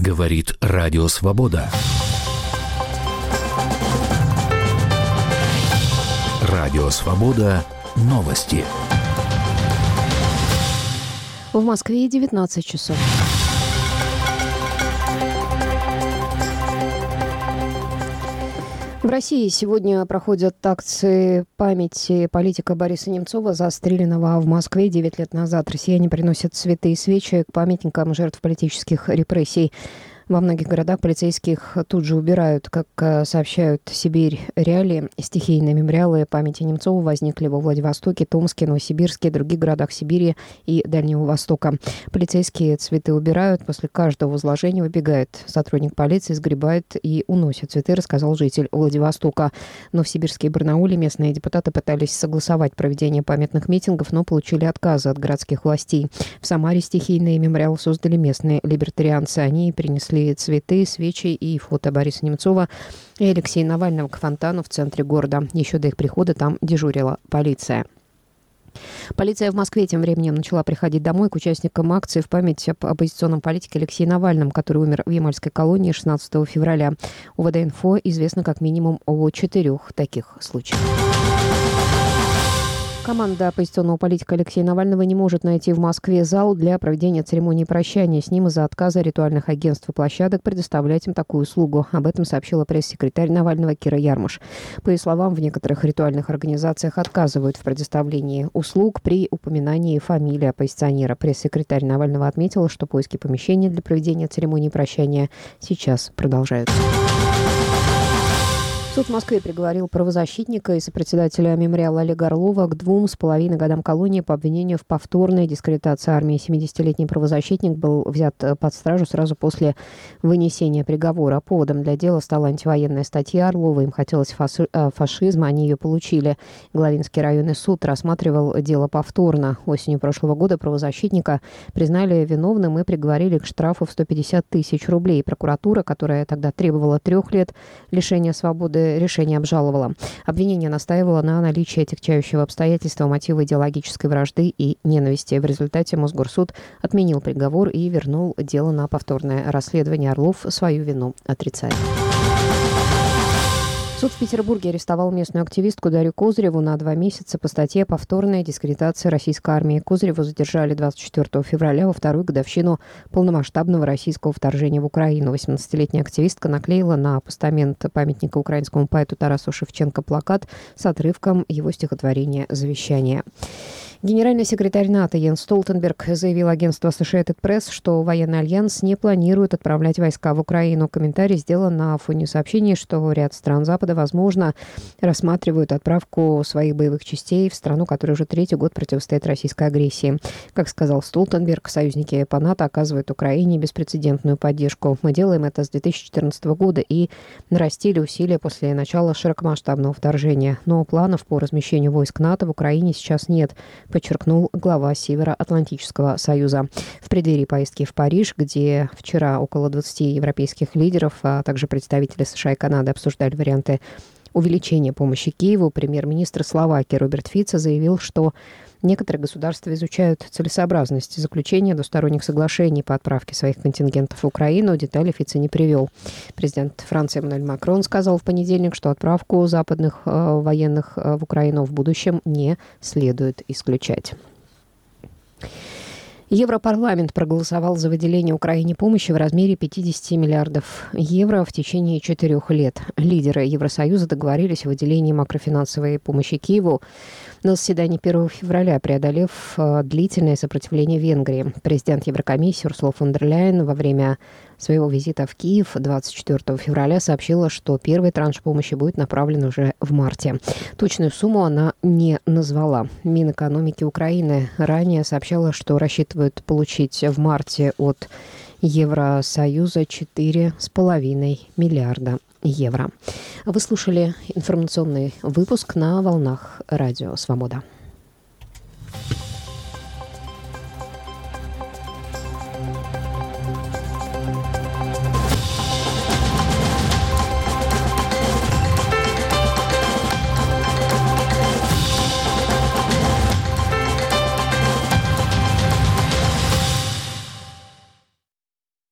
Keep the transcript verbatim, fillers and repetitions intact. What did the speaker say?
Говорит Радио Свобода. Радио Свобода. Новости. В Москве девятнадцать часов. В России сегодня проходят акции памяти политика Бориса Немцова, застреленного в Москве девять лет назад. Россияне приносят цветы и свечи к памятникам жертв политических репрессий. Во многих городах полицейских тут же убирают. Как сообщают Сибирь Реалии, стихийные мемориалы памяти Немцова возникли во Владивостоке, Томске, Новосибирске, других городах Сибири и Дальнего Востока. Полицейские цветы убирают, после каждого возложения выбегает сотрудник полиции, сгребает и уносит цветы, рассказал житель Владивостока. Но в Сибирске и Барнауле местные депутаты пытались согласовать проведение памятных митингов, но получили отказы от городских властей. В Самаре стихийные мемориалы создали местные либертарианцы. Они принесли цветы, свечи и фото Бориса Немцова и Алексея Навального к фонтану в центре города. Еще до их прихода там дежурила полиция. Полиция в Москве тем временем начала приходить домой к участникам акции в память об оппозиционном политике Алексее Навальном, который умер в Ямальской колонии шестнадцатого февраля. УВД-инфо известно как минимум о четырех таких случаях. Команда оппозиционного политика Алексея Навального не может найти в Москве зал для проведения церемонии прощания с ним из-за отказа ритуальных агентств и площадок предоставлять им такую услугу. Об этом сообщила пресс-секретарь Навального Кира Ярмаш. По ее словам, в некоторых ритуальных организациях отказывают в предоставлении услуг при упоминании фамилии оппозиционера. Пресс-секретарь Навального отметила, что поиски помещений для проведения церемонии прощания сейчас продолжаются. Суд в Москве приговорил правозащитника и сопредседателя мемориала Олега Орлова к двум с половиной годам колонии по обвинению в повторной дискредитации армии. семидесятилетний правозащитник был взят под стражу сразу после вынесения приговора. Поводом для дела стала антивоенная статья Орлова. Им хотелось фаши- фашизма, они ее получили. Главинский районный суд рассматривал дело повторно. Осенью прошлого года правозащитника признали виновным и приговорили к штрафу в сто пятьдесят тысяч рублей. Прокуратура, которая тогда требовала трех лет лишения свободы, решение обжаловала. Обвинение настаивало на наличии отягчающего обстоятельства, мотива идеологической вражды и ненависти. В результате Мосгорсуд отменил приговор и вернул дело на повторное расследование. Орлов свою вину отрицает. Суд в Петербурге арестовал местную активистку Дарью Козыреву на два месяца по статье «Повторная дискредитация российской армии». Козыреву задержали двадцать четвёртого февраля во вторую годовщину полномасштабного российского вторжения в Украину. восемнадцатилетняя активистка наклеила на постамент памятника украинскому поэту Тарасу Шевченко плакат с отрывком его стихотворения «Завещание». Генеральный секретарь НАТО Йенс Столтенберг заявил агентству Associated Press, что военный альянс не планирует отправлять войска в Украину. Комментарий сделан на фоне сообщений, что ряд стран Запада, возможно, рассматривают отправку своих боевых частей в страну, которая уже третий год противостоит российской агрессии. Как сказал Столтенберг, союзники по НАТО оказывают Украине беспрецедентную поддержку. Мы делаем это с две тысячи четырнадцатого года и нарастили усилия после начала широкомасштабного вторжения. Но планов по размещению войск НАТО в Украине сейчас нет, подчеркнул глава Североатлантического союза. В преддверии поездки в Париж, где вчера около двадцати европейских лидеров, а также представители США и Канады обсуждали варианты увеличения помощи Киеву, премьер-министр Словакии Роберт Фицо заявил, что некоторые государства изучают целесообразность заключения двусторонних соглашений по отправке своих контингентов в Украину. Детали Фицо не привел. Президент Франции Эммануэль Макрон сказал в понедельник, что отправку западных э, военных э, в Украину в будущем не следует исключать. Европарламент проголосовал за выделение Украине помощи в размере пятьдесят миллиардов евро в течение четырех лет. Лидеры Евросоюза договорились о выделении макрофинансовой помощи Киеву на заседании первого февраля, преодолев длительное сопротивление Венгрии. Президент Еврокомиссии Урсула фон дер Ляйен во время своего визита в Киев двадцать четвёртого февраля сообщила, что первый транш помощи будет направлен уже в марте. Точную сумму она не назвала. Минэкономики Украины ранее сообщала, что рассчитывают получить в марте от Евросоюза четыре с половиной миллиарда евро. Вы слушали информационный выпуск на волнах Радио Свобода.